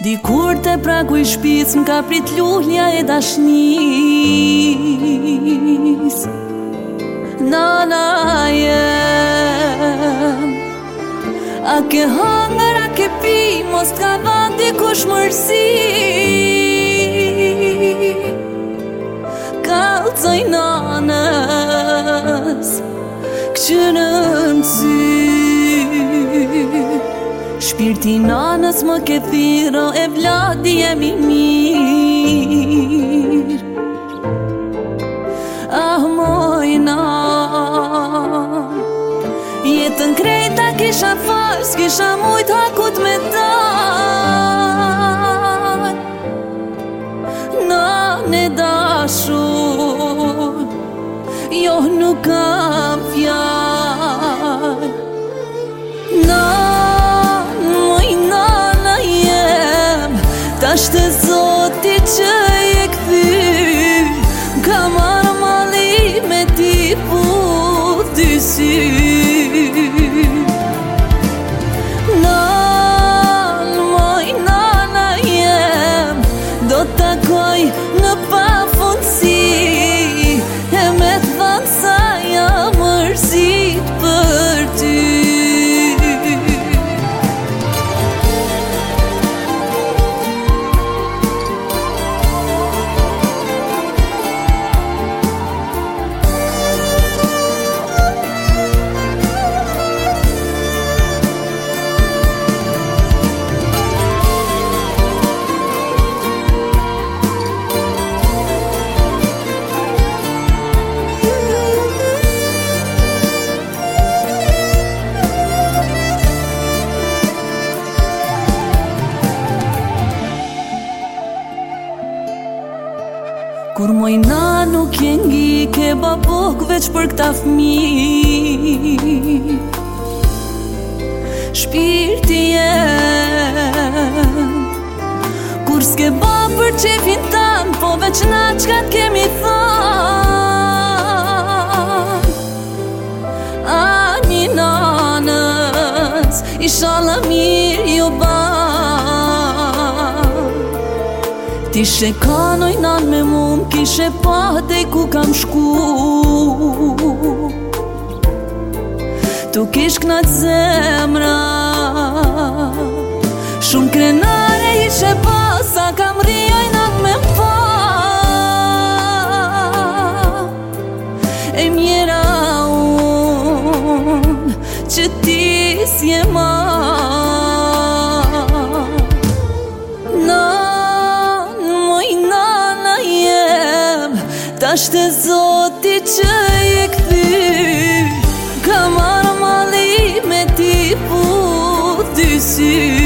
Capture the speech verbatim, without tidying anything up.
Dikur te pragu i shpic m'ka prit lullja e dashnis. Nana jem, a ke hangër, a ke pi, mos t'ka dhan dikush mërsi. Kalcoj nanës, këqyrën sy. Shpirti nanës më ke thiro, e vladi jemi mirë. Ah, moj nan, jetën krejta kisha farë, s'kisha mujt hakut me dal. Nan e dashur, jo nuk kam fjall. Nan, moj nana jem, tash të Zoti që je kthy, ka marrë malli me ti pu dy sy. Nan, moj nana jem, do t'takoj në pafundsi, e me t'than sa jam mërzit për ty. Kur moj na nuk je ngi, ke babuk veç për këta fmi. Shpirti jem, kur s'ke ba për qefin tan, po veç na qka t'kemi than. Ani nanës, inshallah mirë ju ban. Ti shekanoj nan me mu, m'kishe pa dej ku kam shku. Tu kish knaq zemra, shumë krenare ishe pa, sa kam rrijoj nan me mpa. E mjera unë, që ti s'je ma. Tash të Zoti që je kthy, ka marrë malli me ti pu dy sy.